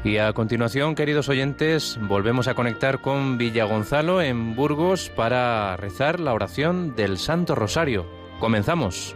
Y a continuación, queridos oyentes, volvemos a conectar con Villagonzalo en Burgos para rezar la oración del Santo Rosario. Comenzamos.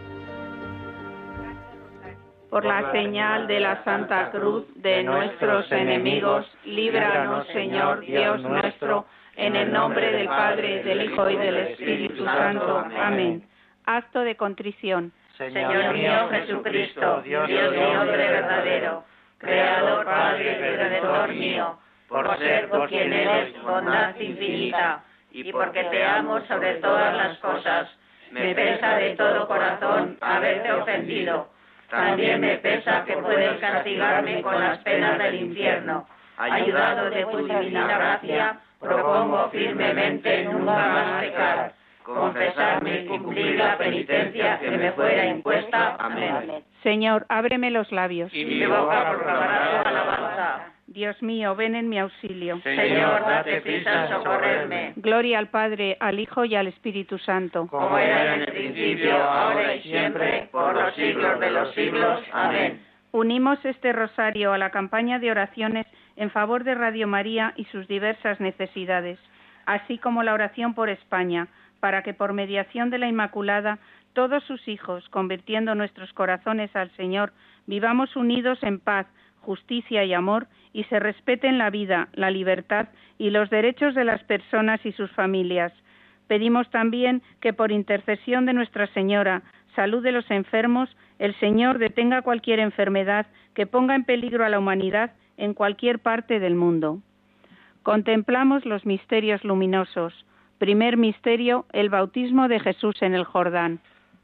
Por la señal de la Santa Cruz de nuestros enemigos, líbranos, Señor Dios nuestro, en el nombre del Padre, del Hijo y del Espíritu Santo. Amén. Acto de contrición. Señor mío Jesucristo, Dios mío de verdadero, Creador, Padre, Redentor mío, por ser por quien eres bondad infinita, y porque te amo sobre todas las cosas, me pesa de todo corazón haberte ofendido. También me pesa que puedes castigarme con las penas del infierno. Ayudado de tu divina gracia, propongo firmemente nunca más pecar, confesarme y cumplir la penitencia que me fuera impuesta. Amén. Señor, ábreme los labios. Y mi boca proclamará tu alabanza. Dios mío, ven en mi auxilio. Señor, date prisa en socorrerme. Gloria al Padre, al Hijo y al Espíritu Santo. Como era en el principio, ahora y siempre, por los siglos de los siglos. Amén. Unimos este rosario a la campaña de oraciones en favor de Radio María y sus diversas necesidades, así como la oración por España, para que por mediación de la Inmaculada, todos sus hijos, convirtiendo nuestros corazones al Señor, vivamos unidos en paz, justicia y amor, y se respeten la vida, la libertad y los derechos de las personas y sus familias. Pedimos también que por intercesión de Nuestra Señora, salud de los enfermos, el Señor detenga cualquier enfermedad que ponga en peligro a la humanidad en cualquier parte del mundo. Contemplamos los misterios luminosos. Primer misterio, el bautismo de Jesús en el Jordán.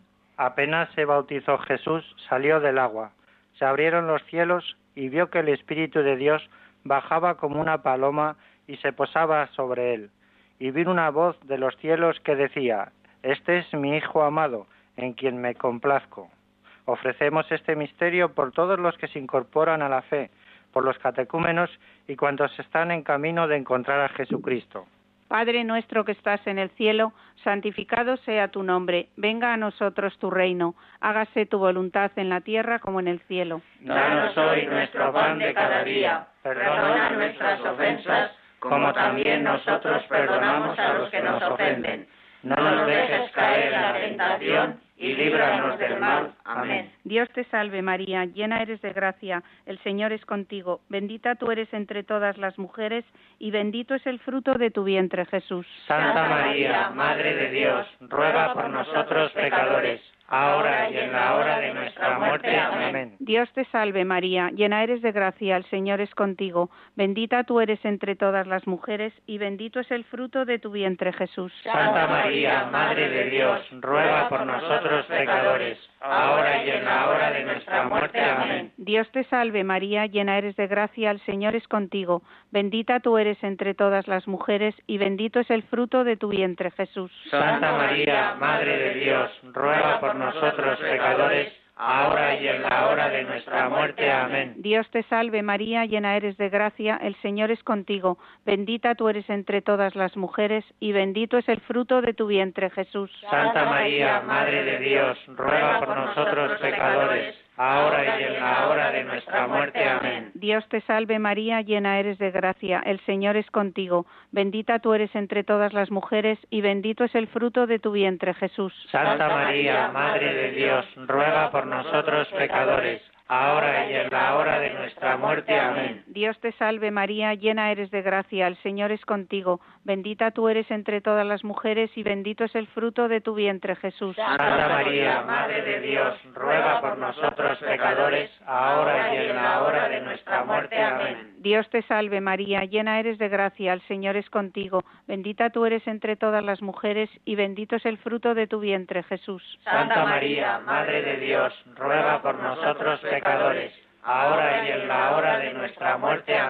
Apenas se bautizó Jesús, salió del agua. Se abrieron los cielos y vio que el Espíritu de Dios bajaba como una paloma y se posaba sobre él. Y vino una voz de los cielos que decía: Este es mi Hijo amado, en quien me complazco. Ofrecemos este misterio por todos los que se incorporan a la fe, por los catecúmenos y cuantos están en camino de encontrar a Jesucristo. Padre nuestro que estás en el cielo, santificado sea tu nombre. Venga a nosotros tu reino. Hágase tu voluntad en la tierra como en el cielo. Danos hoy nuestro pan de cada día. Perdona nuestras ofensas, como también nosotros perdonamos a los que nos ofenden. No nos dejes caer en la tentación y líbranos del mal. Amén. Dios te salve María, llena eres de gracia, el Señor es contigo. Bendita tú eres entre todas las mujeres y bendito es el fruto de tu vientre, Jesús. Santa María, Madre de Dios, ruega por nosotros pecadores, ahora y en la hora de nuestra muerte. Amén. Dios te salve María, llena eres de gracia, el Señor es contigo. Bendita tú eres entre todas las mujeres y bendito es el fruto de tu vientre, Jesús. Santa María, Madre de Dios, ruega por nosotros pecadores, ahora y en la hora de nuestra muerte. Amén. Dios te salve María, llena eres de gracia, el Señor es contigo. Bendita tú eres entre todas las mujeres y bendito es el fruto de tu vientre, Jesús. Santa María, Madre de Dios, ruega por nosotros pecadores, ahora y en la hora de nuestra muerte. Amén. Dios te salve María, llena eres de gracia, el Señor es contigo. Bendita tú eres entre todas las mujeres y bendito es el fruto de tu vientre, Jesús. Santa María, Madre de Dios, ruega por nosotros pecadores, ahora y en la hora de nuestra muerte. Amén. Dios te salve María, llena eres de gracia, el Señor es contigo. Bendita tú eres entre todas las mujeres y bendito es el fruto de tu vientre, Jesús. Santa María, Madre de Dios, ruega por nosotros pecadores, ahora y en la hora de nuestra muerte. Amén. Dios te salve María, llena eres de gracia, el Señor es contigo. Bendita tú eres entre todas las mujeres y bendito es el fruto de tu vientre, Jesús. Santa María, Madre de Dios, ruega por nosotros pecadores, ahora y en la hora de nuestra muerte. Amén. Dios te salve María, llena eres de gracia, el Señor es contigo. Bendita tú eres entre todas las mujeres y bendito es el fruto de tu vientre, Jesús. Santa María, Madre de Dios, ruega por nosotros pecadores, ahora y en la hora de nuestra muerte. Amén.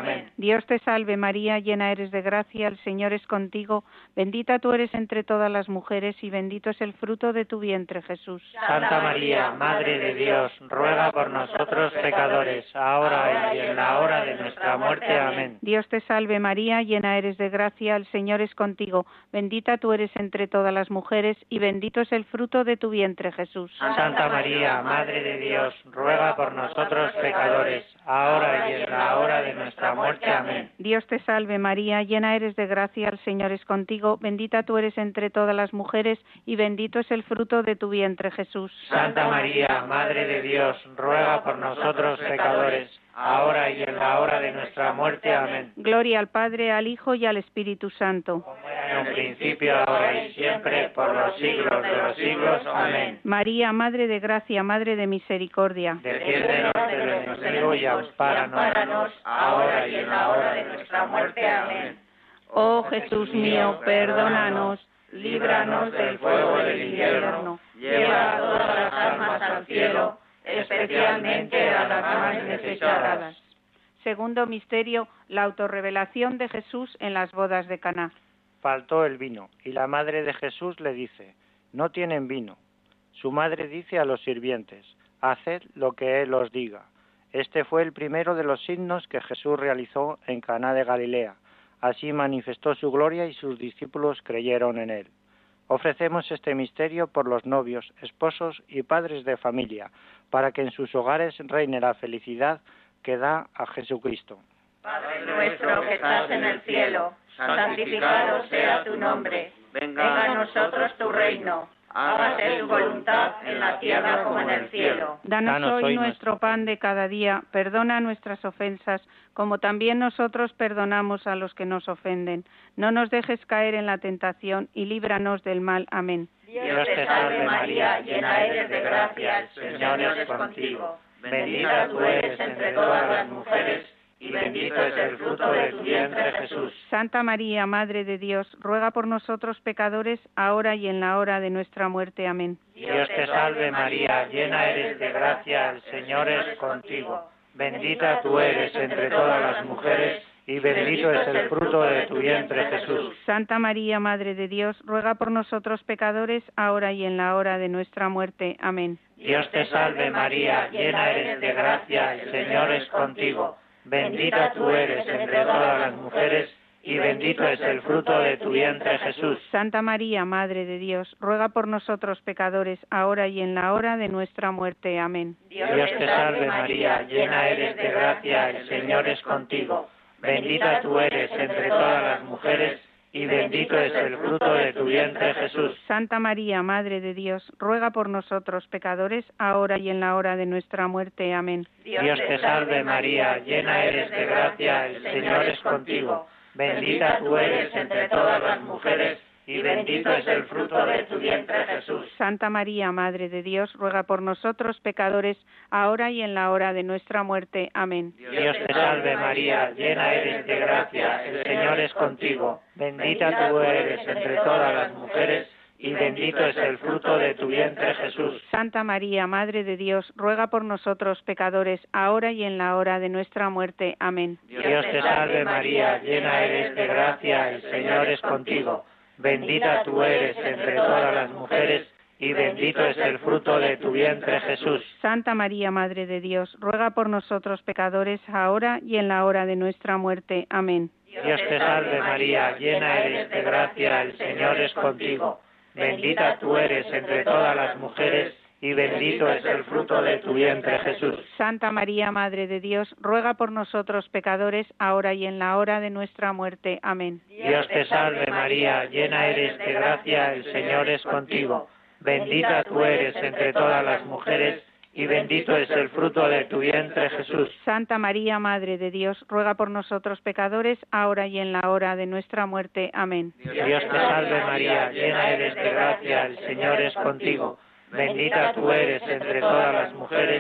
Dios te salve María, llena eres de gracia, el Señor es contigo, bendita tú eres entre todas las mujeres y bendito es el fruto de tu vientre, Jesús. Santa María, Madre de Dios, ruega por nosotros pecadores, ahora y en la hora de nuestra muerte. Amén. Dios te salve María, llena eres de gracia, el Señor es contigo, bendita tú eres entre todas las mujeres y bendito es el fruto de tu vientre, Jesús. Santa María, Madre de Dios, ruega por nosotros pecadores, ahora y en la hora de nuestra muerte. Amén. Dios te salve María, llena eres de gracia, el Señor es contigo, bendita tú eres entre todas las mujeres y bendito es el fruto de tu vientre, Jesús. Santa María, Madre de Dios, ruega por nosotros pecadores, ahora y en la hora de nuestra muerte. Amén. Gloria al Padre, al Hijo y al Espíritu Santo. Como era en un principio, ahora y siempre, por los siglos de los siglos. Amén. María, Madre de gracia, Madre de misericordia. Defiéndenos del enemigo y ampáranos, ahora y en la hora de nuestra muerte. Amén. Oh Jesús mío, perdónanos, líbranos del fuego del infierno, lleva a todas las almas al cielo, especialmente a las más necesitadas. Segundo misterio, la autorrevelación de Jesús en las bodas de Caná. Faltó el vino, y la madre de Jesús le dice: no tienen vino. Su madre dice a los sirvientes: haced lo que él os diga. Este fue el primero de los signos que Jesús realizó en Caná de Galilea. Así manifestó su gloria y sus discípulos creyeron en él. Ofrecemos este misterio por los novios, esposos y padres de familia, para que en sus hogares reine la felicidad que da a Jesucristo. Padre nuestro que estás en el cielo, santificado sea tu nombre. Venga a nosotros tu reino. Hágase tu voluntad en la tierra como en el cielo. Danos hoy nuestro pan de cada día, perdona nuestras ofensas, como también nosotros perdonamos a los que nos ofenden. No nos dejes caer en la tentación y líbranos del mal. Amén. Dios te salve María, llena eres de gracia, el Señor es contigo. Bendita tú eres entre todas las mujeres, y bendito es el fruto de tu vientre, Jesús. Santa María, Madre de Dios, ruega por nosotros pecadores, ahora y en la hora de nuestra muerte. Amén. Dios te salve María, llena eres de gracia, el Señor es contigo. Bendita tú eres entre todas las mujeres, y bendito es el fruto de tu vientre, Jesús. Santa María, Madre de Dios, ruega por nosotros pecadores, ahora y en la hora de nuestra muerte. Amén. Dios te salve María, llena eres de gracia, el Señor es contigo. Bendita tú eres entre todas las mujeres, y bendito es el fruto de tu vientre, Jesús. Santa María, Madre de Dios, ruega por nosotros pecadores, ahora y en la hora de nuestra muerte. Amén. Dios te salve María, llena eres de gracia, el Señor es contigo. Bendita tú eres entre todas las mujeres, y bendito es el fruto de tu vientre, Jesús. Santa María, Madre de Dios, ruega por nosotros pecadores, ahora y en la hora de nuestra muerte. Amén. Dios te salve María, llena eres de gracia, el Señor es contigo. Bendita tú eres entre todas las mujeres, y bendito es el fruto de tu vientre, Jesús. Santa María, Madre de Dios, ruega por nosotros pecadores, ahora y en la hora de nuestra muerte. Amén. Dios te salve María, llena eres de gracia, el Señor es contigo. Bendita tú eres entre todas las mujeres, y bendito es el fruto de tu vientre, Jesús. Santa María, Madre de Dios, ruega por nosotros pecadores, ahora y en la hora de nuestra muerte. Amén. Dios te salve María, llena eres de gracia, el Señor es contigo. Bendita tú eres entre todas las mujeres, y bendito es el fruto de tu vientre, Jesús. Santa María, Madre de Dios, ruega por nosotros pecadores, ahora y en la hora de nuestra muerte. Amén. Dios te salve María, llena eres de gracia, el Señor es contigo. Bendita tú eres entre todas las mujeres, y bendito es el fruto de tu vientre, Jesús. Santa María, Madre de Dios, ruega por nosotros pecadores, ahora y en la hora de nuestra muerte. Amén. Dios te salve María, llena eres de gracia, el Señor es contigo. Bendita tú eres entre todas las mujeres, y bendito es el fruto de tu vientre, Jesús. Santa María, Madre de Dios, ruega por nosotros pecadores, ahora y en la hora de nuestra muerte. Amén. Dios te salve María, llena eres de gracia, el Señor es contigo. Bendita tú eres entre todas las mujeres,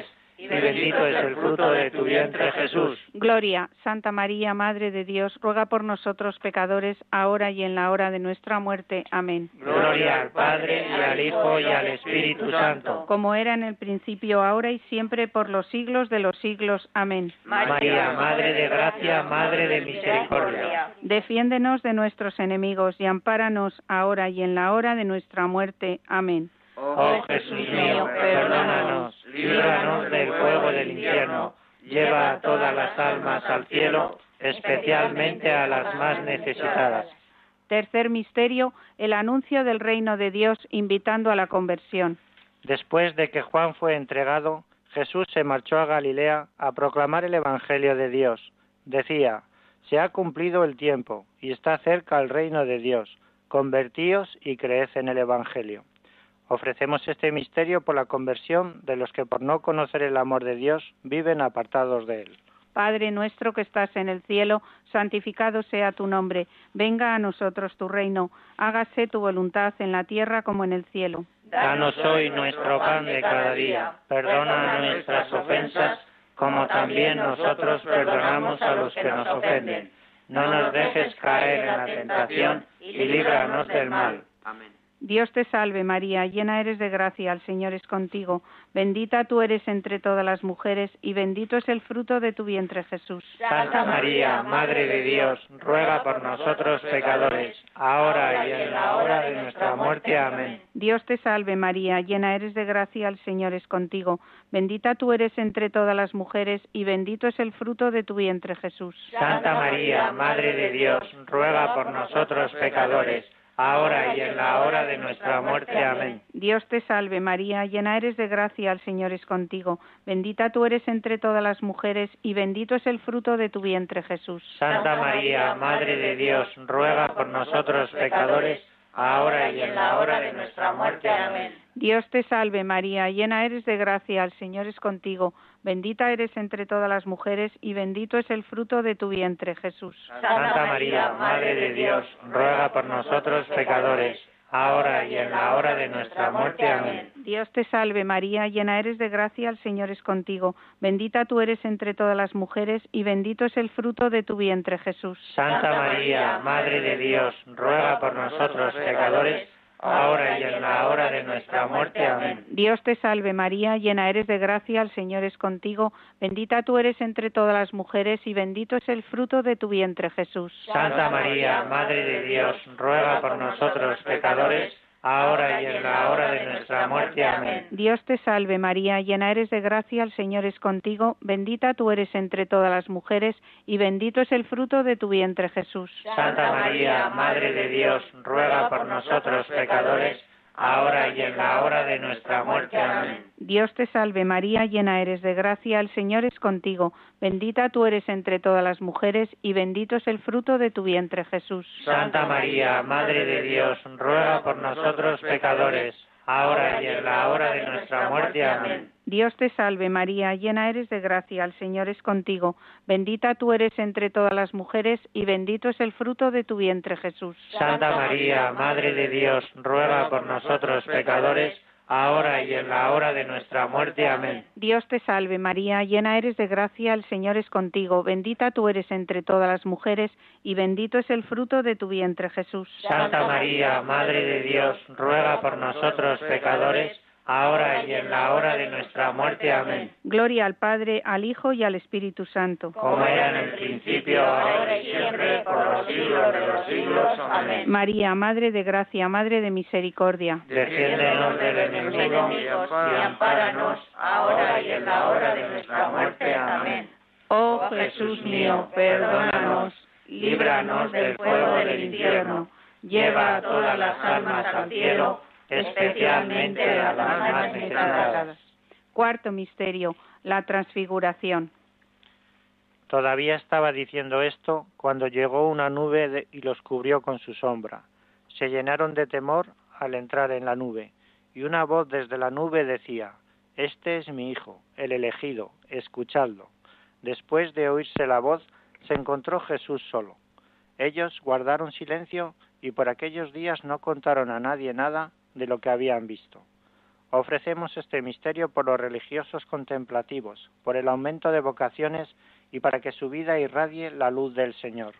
y bendito es el fruto de tu vientre, Jesús. Gloria, Santa María, Madre de Dios, ruega por nosotros pecadores, ahora y en la hora de nuestra muerte. Amén. Gloria al Padre, y al Hijo, y al Espíritu Santo. Como era en el principio, ahora y siempre, por los siglos de los siglos. Amén. María, Madre de gracia, Madre de misericordia. Defiéndenos de nuestros enemigos y ampáranos ahora y en la hora de nuestra muerte. Amén. Oh Jesús mío, perdónanos, líbranos del fuego del infierno, lleva a todas las almas al cielo, especialmente a las más necesitadas. Tercer misterio, el anuncio del reino de Dios invitando a la conversión. Después de que Juan fue entregado, Jesús se marchó a Galilea a proclamar el Evangelio de Dios. Decía: se ha cumplido el tiempo y está cerca el reino de Dios. Convertíos y creed en el Evangelio. Ofrecemos este misterio por la conversión de los que por no conocer el amor de Dios viven apartados de él. Padre nuestro que estás en el cielo, santificado sea tu nombre. Venga a nosotros tu reino. Hágase tu voluntad en la tierra como en el cielo. Danos hoy nuestro pan de cada día. Perdona nuestras ofensas, como también nosotros perdonamos a los que nos ofenden. No nos dejes caer en la tentación y líbranos del mal. Amén. Dios te salve María, llena eres de gracia, el Señor es contigo. Bendita tú eres entre todas las mujeres y bendito es el fruto de tu vientre, Jesús. Santa María, Madre de Dios, ruega por nosotros pecadores, ahora y en la hora de nuestra muerte. Amén. Dios te salve María, llena eres de gracia, el Señor es contigo. Bendita tú eres entre todas las mujeres y bendito es el fruto de tu vientre, Jesús. Santa María, Madre de Dios, ruega por nosotros pecadores, ahora y en la hora de nuestra muerte. Amén. Dios te salve María, llena eres de gracia, el Señor es contigo. Bendita tú eres entre todas las mujeres y bendito es el fruto de tu vientre, Jesús. Santa María, Madre de Dios, ruega por nosotros pecadores, ahora y en la hora de nuestra muerte. Amén. Dios te salve María, llena eres de gracia, el Señor es contigo. Bendita eres entre todas las mujeres y bendito es el fruto de tu vientre, Jesús. Santa María, Madre de Dios, ruega por nosotros pecadores, ahora y en la hora de nuestra muerte. Amén. Dios te salve María, llena eres de gracia, el Señor es contigo. Bendita tú eres entre todas las mujeres y bendito es el fruto de tu vientre, Jesús. Santa María, Madre de Dios, ruega por nosotros pecadores, ahora y en la hora de nuestra muerte. Amén. Dios te salve María, llena eres de gracia, el Señor es contigo. Bendita tú eres entre todas las mujeres y bendito es el fruto de tu vientre, Jesús. Santa María, Madre de Dios, ruega por nosotros pecadores, ahora y en la hora de nuestra muerte. Amén. Dios te salve María, llena eres de gracia, el Señor es contigo. Bendita tú eres entre todas las mujeres y bendito es el fruto de tu vientre, Jesús. Santa María, Madre de Dios, ruega por nosotros pecadores, ahora y en la hora de nuestra muerte. Amén. Dios te salve María, llena eres de gracia, el Señor es contigo. Bendita tú eres entre todas las mujeres y bendito es el fruto de tu vientre, Jesús. Santa María, Madre de Dios, ruega por nosotros pecadores, ahora y en la hora de nuestra muerte. Amén. Dios te salve María, llena eres de gracia, el Señor es contigo. Bendita tú eres entre todas las mujeres y bendito es el fruto de tu vientre, Jesús. Santa María, Madre de Dios, ruega por nosotros pecadores, ahora y en la hora de nuestra muerte. Amén. Dios te salve María, llena eres de gracia, el Señor es contigo. Bendita tú eres entre todas las mujeres y bendito es el fruto de tu vientre, Jesús. Santa María, Madre de Dios, ruega por nosotros pecadores, ahora y en la hora de nuestra muerte. Amén. Gloria al Padre, al Hijo y al Espíritu Santo. Como era en el principio, ahora y siempre, por los siglos de los siglos. Amén. María, Madre de gracia, Madre de misericordia. Defiéndenos del enemigo y ampáranos, ahora y en la hora de nuestra muerte. Amén. Oh Jesús mío, perdónanos, líbranos del fuego del infierno, lleva a todas las almas al cielo, especialmente a las más necesitadas. Cuarto misterio, la transfiguración. Todavía estaba diciendo esto cuando llegó una nube y los cubrió con su sombra. Se llenaron de temor al entrar en la nube, y una voz desde la nube decía: Este es mi Hijo, el elegido, escuchadlo. Después de oírse la voz, se encontró Jesús solo. Ellos guardaron silencio y por aquellos días no contaron a nadie nada de lo que habían visto. Ofrecemos este misterio por los religiosos contemplativos, por el aumento de vocaciones y para que su vida irradie la luz del Señor.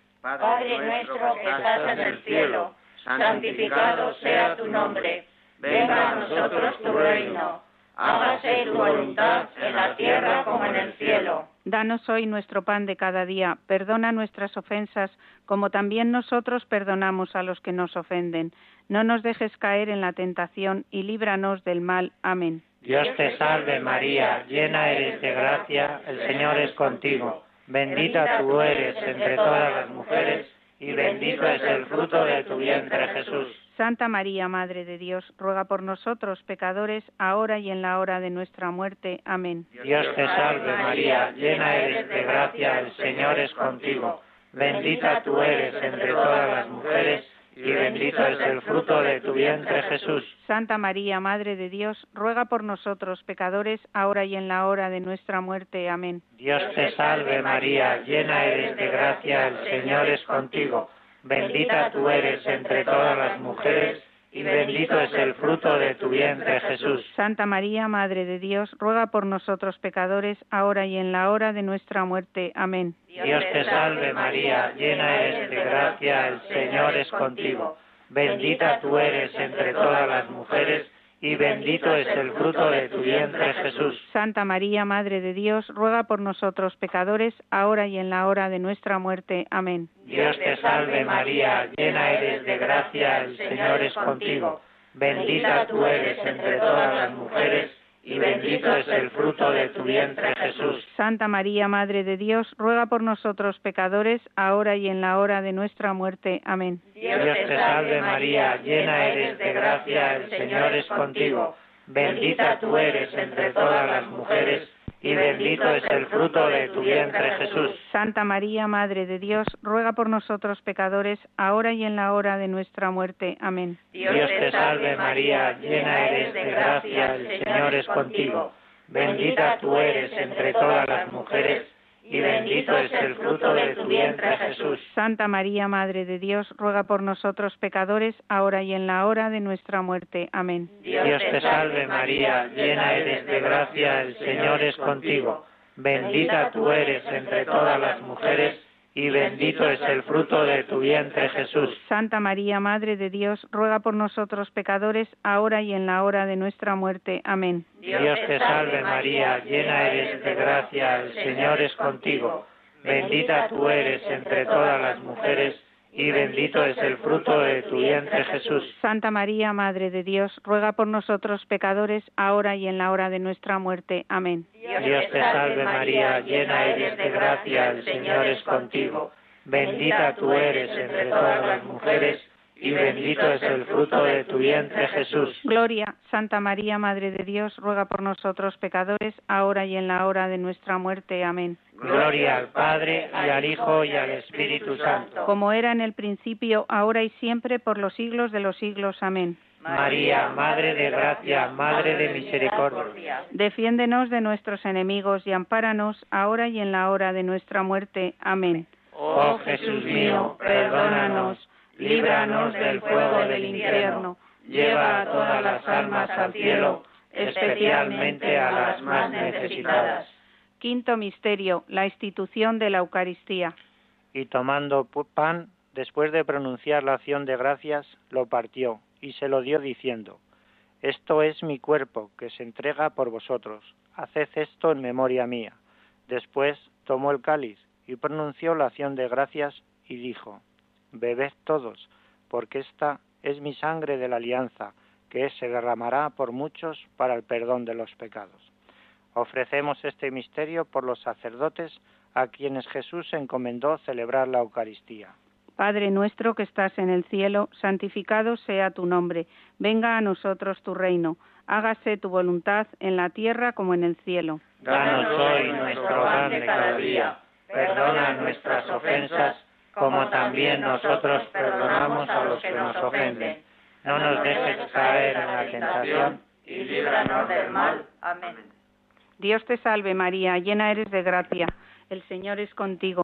Padre nuestro que estás en el cielo, santificado sea tu nombre. Venga a nosotros tu reino. Hágase tu voluntad en la tierra como en el cielo. Danos hoy nuestro pan de cada día. Perdona nuestras ofensas, como también nosotros perdonamos a los que nos ofenden. No nos dejes caer en la tentación y líbranos del mal. Amén. Dios te salve María, llena eres de gracia, el Señor es contigo. Bendita tú eres entre todas las mujeres y bendito es el fruto de tu vientre, Jesús. Santa María, Madre de Dios, ruega por nosotros pecadores, ahora y en la hora de nuestra muerte. Amén. Dios te salve María, llena eres de gracia, el Señor es contigo. Bendita tú eres entre todas las mujeres y bendito es el fruto de tu vientre, Jesús. Santa María, Madre de Dios, ruega por nosotros pecadores, ahora y en la hora de nuestra muerte. Amén. Dios te salve María, llena eres de gracia, el Señor es contigo. Bendita tú eres entre todas las mujeres y bendito es el fruto de tu vientre, Jesús. Santa María, Madre de Dios, ruega por nosotros pecadores, ahora y en la hora de nuestra muerte. Amén. Dios te salve María, llena eres de gracia, el Señor es contigo. Bendita tú eres entre todas las mujeres y bendito es el fruto de tu vientre, Jesús. Santa María, Madre de Dios, ruega por nosotros pecadores, ahora y en la hora de nuestra muerte. Amén. Dios te salve María, llena eres de gracia, el Señor es contigo. Bendita tú eres entre todas las mujeres y bendito es el fruto de tu vientre, Jesús. Santa María, Madre de Dios, ruega por nosotros pecadores, ahora y en la hora de nuestra muerte. Amén. Dios te salve María, llena eres de gracia, el Señor es contigo. Bendita tú eres entre todas las mujeres y bendito es el fruto de tu vientre, Jesús. Santa María, Madre de Dios, ruega por nosotros pecadores, ahora y en la hora de nuestra muerte. Amén. Dios te salve María, llena eres de gracia, el Señor es contigo. Bendita tú eres entre todas las mujeres y bendito es el fruto de tu vientre, Jesús. Santa María, Madre de Dios, ruega por nosotros pecadores, ahora y en la hora de nuestra muerte. Amén. Dios te salve María, llena eres de gracia, el Señor es contigo. Bendita tú eres entre todas las mujeres y bendito es el fruto de tu vientre, Jesús. Santa María, Madre de Dios, ruega por nosotros pecadores, ahora y en la hora de nuestra muerte. Amén. Dios te salve María, llena eres de gracia, el Señor es contigo. Bendita tú eres entre todas las mujeres y bendito es el fruto de tu vientre, Jesús. Santa María, Madre de Dios, ruega por nosotros pecadores, ahora y en la hora de nuestra muerte. Amén. Dios te salve María, llena eres de gracia, el Señor es contigo. Bendita tú eres entre todas las mujeres y bendito es el fruto de tu vientre, Jesús. Gloria, Santa María, Madre de Dios, ruega por nosotros pecadores, ahora y en la hora de nuestra muerte. Amén. Gloria al Padre, y al Hijo, y al Espíritu Santo. Como era en el principio, ahora y siempre, por los siglos de los siglos. Amén. María, Madre de gracia, Madre de misericordia. Defiéndenos de nuestros enemigos y ampáranos, ahora y en la hora de nuestra muerte. Amén. Oh Jesús mío, perdónanos, líbranos del fuego del infierno, lleva a todas las almas al cielo, especialmente a las más necesitadas. Quinto misterio, la institución de la Eucaristía. Y tomando pan, después de pronunciar la acción de gracias, lo partió y se lo dio diciendo: Esto es mi cuerpo, que se entrega por vosotros. Haced esto en memoria mía. Después tomó el cáliz y pronunció la acción de gracias y dijo: Bebed todos, porque esta es mi sangre de la alianza, que se derramará por muchos para el perdón de los pecados. Ofrecemos este misterio por los sacerdotes a quienes Jesús encomendó celebrar la Eucaristía. Padre nuestro que estás en el cielo, santificado sea tu nombre. Venga a nosotros tu reino. Hágase tu voluntad en la tierra como en el cielo. Danos hoy nuestro pan de cada día. Perdona nuestras ofensas, como también nosotros perdonamos a los que nos ofenden. No nos dejes caer en la tentación y líbranos del mal. Amén. Dios te salve María, llena eres de gracia. El Señor es contigo.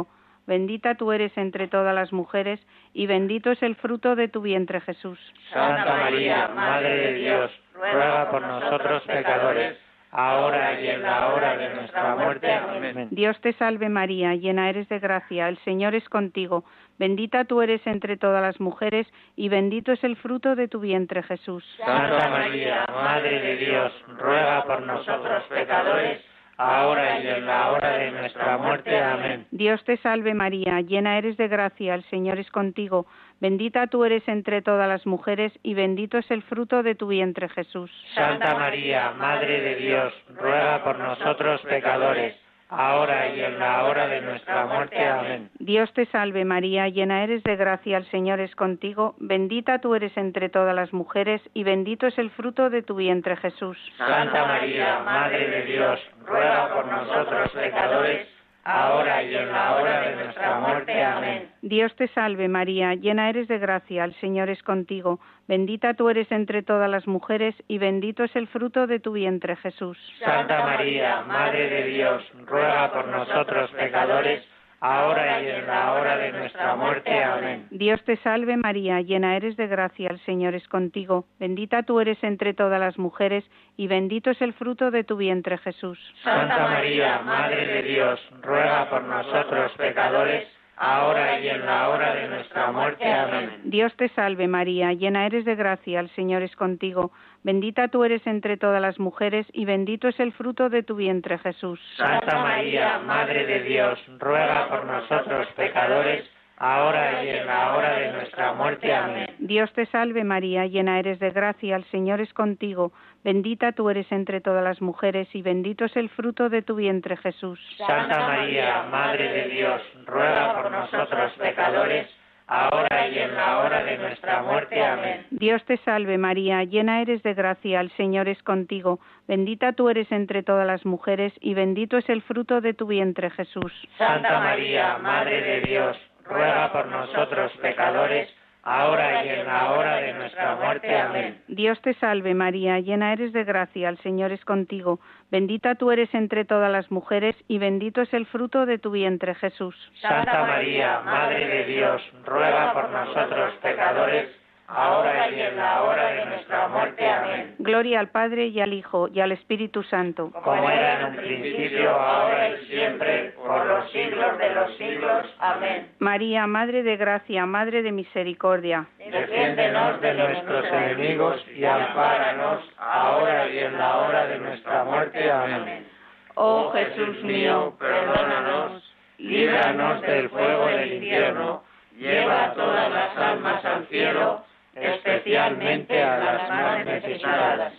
bendita tú eres entre todas las mujeres, y bendito es el fruto de tu vientre, Jesús. Santa María, Madre de Dios, ruega por nosotros pecadores, ahora y en la hora de nuestra muerte. Amén. Dios te salve María, llena eres de gracia, el Señor es contigo, bendita tú eres entre todas las mujeres, y bendito es el fruto de tu vientre, Jesús. Santa María, Madre de Dios, ruega por nosotros pecadores, ahora y en la hora de nuestra muerte. Amén. Dios te salve María, llena eres de gracia, el Señor es contigo, bendita tú eres entre todas las mujeres, y bendito es el fruto de tu vientre, Jesús. Santa María, Madre de Dios, ruega por nosotros pecadores, ahora y en la hora de nuestra muerte. Amén. Dios te salve María, llena eres de gracia, el Señor es contigo, bendita tú eres entre todas las mujeres, y bendito es el fruto de tu vientre, Jesús. Santa María, Madre de Dios, ruega por nosotros pecadores, ahora y en la hora de nuestra muerte. Amén. Dios te salve María, llena eres de gracia, el Señor es contigo, bendita tú eres entre todas las mujeres, y bendito es el fruto de tu vientre, Jesús. Santa María, Madre de Dios, ruega por nosotros pecadores, ahora y en la hora de nuestra muerte. Amén. Dios te salve María, llena eres de gracia, el Señor es contigo, bendita tú eres entre todas las mujeres, y bendito es el fruto de tu vientre, Jesús. Santa María, Madre de Dios, ruega por nosotros pecadores, ahora y en la hora de nuestra muerte. Amén. Dios te salve María, llena eres de gracia, el Señor es contigo, bendita tú eres entre todas las mujeres, y bendito es el fruto de tu vientre, Jesús. Santa María, Madre de Dios, ruega por nosotros pecadores, ahora y en la hora de nuestra muerte. Amén. Dios te salve María, llena eres de gracia, el Señor es contigo, bendita tú eres entre todas las mujeres, y bendito es el fruto de tu vientre, Jesús. Santa María, Madre de Dios, ruega por nosotros pecadores, ahora y en la hora de nuestra muerte. Amén. Dios te salve María, llena eres de gracia, el Señor es contigo, bendita tú eres entre todas las mujeres, y bendito es el fruto de tu vientre, Jesús. Santa María, Madre de Dios, ruega por nosotros pecadores, ahora y en la hora de nuestra muerte. Amén. Dios te salve María, llena eres de gracia, el Señor es contigo, bendita tú eres entre todas las mujeres, y bendito es el fruto de tu vientre, Jesús. Santa María, Madre de Dios, ruega por nosotros pecadores, ahora y en la hora de nuestra muerte. Amén. Gloria al Padre y al Hijo y al Espíritu Santo. Como era en un principio, ahora y siempre, por los siglos de los siglos. Amén. María, Madre de gracia, Madre de misericordia. Defiéndenos de nuestros enemigos y ampáranos, ahora y en la hora de nuestra muerte. Amén. Oh Jesús mío, perdónanos, líbranos del fuego del infierno, lleva todas las almas al cielo, especialmente a las más necesitadas.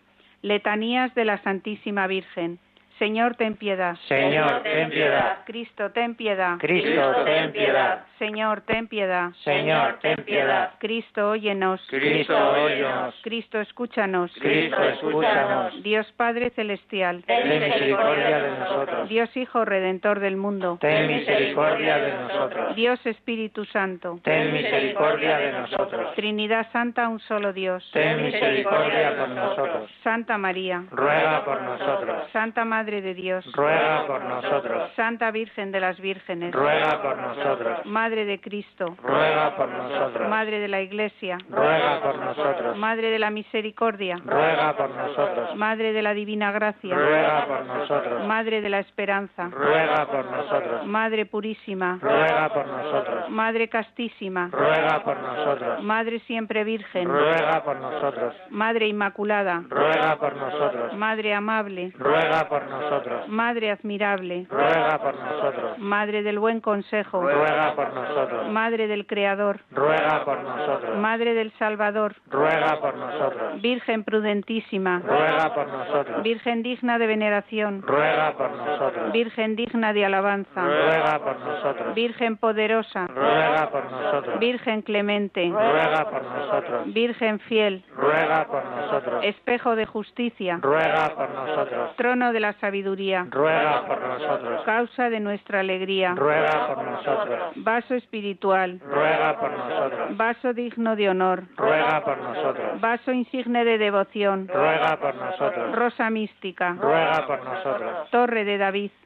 Letanías de la Santísima Virgen. Señor, ten piedad. Señor, ten piedad. Cristo, ten piedad. Cristo, ten piedad. Señor, ten piedad. Señor, ten piedad. Cristo, óyenos. Cristo, óyenos. Cristo, escúchanos. Cristo, escúchanos. Dios Padre Celestial. Ten misericordia de nosotros. Dios Hijo Redentor del mundo. Ten misericordia de nosotros. Dios Espíritu Santo. Ten misericordia de nosotros. Trinidad Santa, un solo Dios. Ten misericordia por nosotros. Santa María. Ruega por nosotros. Santa Madre de Dios. Ruega por nosotros. Santa Virgen de las Vírgenes. Ruega por nosotros. Madre de Cristo. Ruega por nosotros. Madre de la Iglesia. Ruega por nosotros. Madre de la Misericordia. Ruega por nosotros. Madre de la Divina Gracia. Ruega por nosotros. Madre de la Esperanza. Ruega por nosotros. Madre Purísima. Ruega por nosotros. Madre Castísima. Ruega por nosotros. Madre Siempre Virgen. Ruega por nosotros. Madre Inmaculada. Ruega por nosotros. Madre Amable. Ruega por nosotros. Madre Admirable. Ruega por nosotros. Madre del Buen Consejo. Ruega por nosotros. Madre del Creador. Ruega por nosotros. Madre del Salvador. Ruega por nosotros. Virgen prudentísima. Ruega por nosotros. Virgen digna de veneración. Ruega por nosotros. Virgen digna de alabanza. Ruega por nosotros. Virgen poderosa. Ruega por nosotros. Virgen clemente. Ruega por nosotros. Virgen fiel. Ruega por nosotros. Espejo de justicia. Ruega por nosotros. Trono de la sabiduría. Ruega por nosotros. Causa de nuestra alegría. Ruega por nosotros. Vaso espiritual. Ruega por nosotros. Vaso digno de honor. Ruega por nosotros. Vaso insigne de devoción. Ruega por nosotros. Rosa mística. Ruega por nosotros. Torre de David.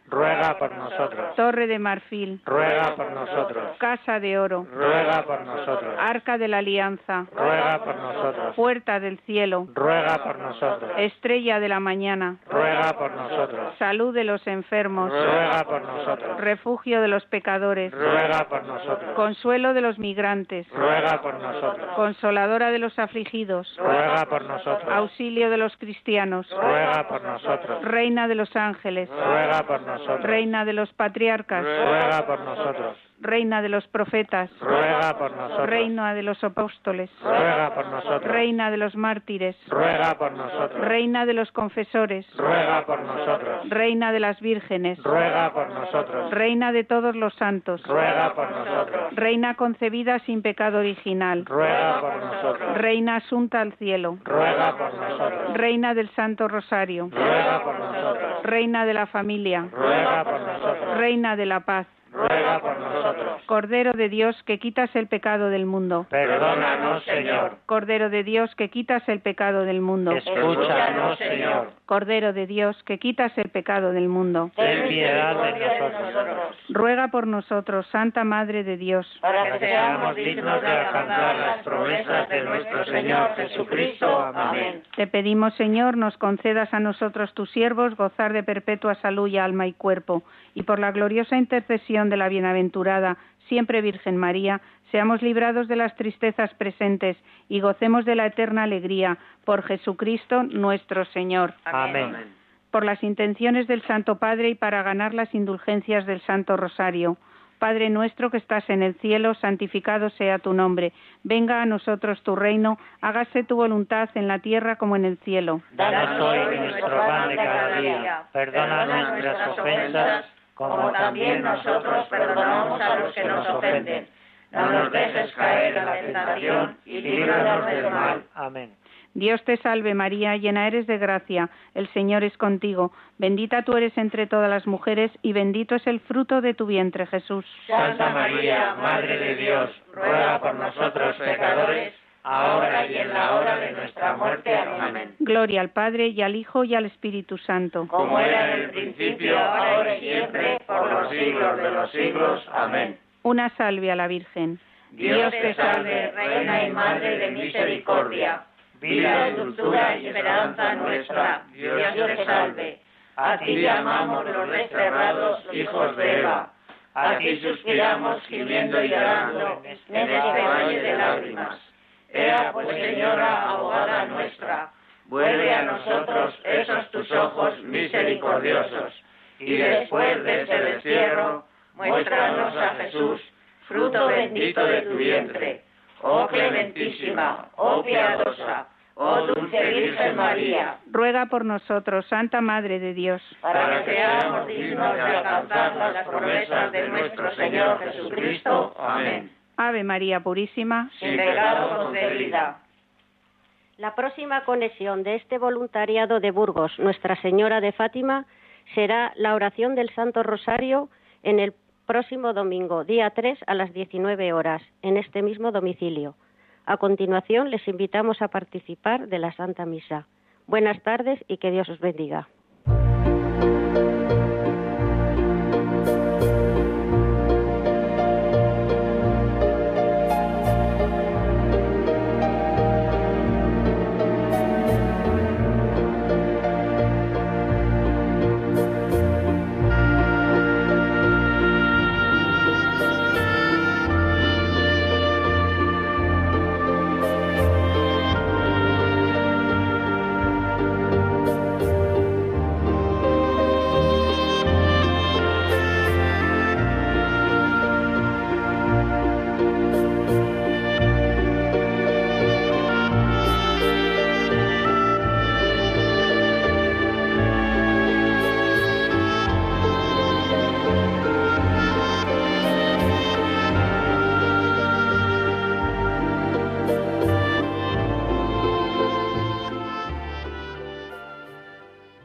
ruega por nosotros. Torre de marfil, Ruega por nosotros. casa de oro, Ruega por nosotros. arca de la alianza, Ruega por nosotros. puerta del cielo, Ruega por nosotros. estrella de la mañana, Ruega por nosotros. salud de los enfermos, Ruega por nosotros. refugio de los pecadores, Ruega por nosotros. consuelo de los migrantes, Ruega por nosotros. consoladora de los afligidos, Ruega por nosotros. auxilio de los cristianos, Ruega por nosotros. reina de los ángeles, Ruega por nosotros. reina de los patriarcas, Ruega por nosotros. reina de los profetas, Ruega por nosotros. reina de los apóstoles, Ruega por nosotros. reina de los mártires, Ruega por nosotros. reina de los confesores, Ruega por nosotros. reina de las vírgenes, Ruega por nosotros. reina de todos los santos, Ruega por nosotros. reina concebida sin pecado original, Ruega por nosotros. reina asunta al cielo, Ruega por nosotros. reina del Santo Rosario, Ruega por nosotros. reina de la familia, Ruega por nosotros. reina de la paz, Ruega por nosotros. Cordero de Dios que quitas el pecado del mundo, Perdónanos, Señor. Cordero de Dios que quitas el pecado del mundo, Escúchanos, Señor. Cordero de Dios que quitas el pecado del mundo, Ten piedad de nosotros. ruega por nosotros, Santa Madre de Dios, para que seamos dignos de alcanzar las promesas de nuestro Señor Jesucristo. Amén. Te pedimos, Señor, nos concedas a nosotros, tus siervos, gozar de perpetua salud y alma y cuerpo, y por la gloriosa intercesión de la bienaventurada, siempre Virgen María, seamos librados de las tristezas presentes y gocemos de la eterna alegría, por Jesucristo nuestro Señor. Amén. Por las intenciones del Santo Padre y para ganar las indulgencias del Santo Rosario. Padre nuestro que estás en el cielo, santificado sea tu nombre. Venga a nosotros tu reino, hágase tu voluntad en la tierra como en el cielo. Danos hoy nuestro pan de cada día. Perdona nuestras ofensas, como también nosotros perdonamos a los que nos ofenden. No nos dejes caer en la tentación y líbranos del mal. Amén. Dios te salve María, llena eres de gracia, el Señor es contigo, bendita tú eres entre todas las mujeres y bendito es el fruto de tu vientre, Jesús. Santa María, Madre de Dios, ruega por nosotros pecadores, ahora y en la hora de nuestra muerte. Amén. Gloria al Padre y al Hijo y al Espíritu Santo. Como era en el principio, ahora y siempre, por los siglos de los siglos. Amén. Una salve a la Virgen. Dios te salve, Reina y Madre de misericordia, vida, dulzura y esperanza nuestra. Dios te salve. A ti llamamos los desterrados hijos de Eva. A ti suspiramos gimiendo y llorando en este valle de lágrimas. Ea pues, Señora, abogada nuestra, vuelve a nosotros esos tus ojos misericordiosos, y después de ese destierro, muéstranos a Jesús, fruto bendito de tu vientre. Oh clementísima, oh piadosa, oh dulce Virgen María, Ruega por nosotros, Santa Madre de Dios. para que seamos dignos de alcanzar las promesas de nuestro Señor Jesucristo. Amén. Ave María Purísima. Sin pecado concebida. La próxima conexión de este voluntariado de Burgos, Nuestra Señora de Fátima, será la oración del Santo Rosario en el próximo domingo, día 3 a las 19 horas, en este mismo domicilio. A continuación, les invitamos a participar de la Santa Misa. Buenas tardes y que Dios os bendiga.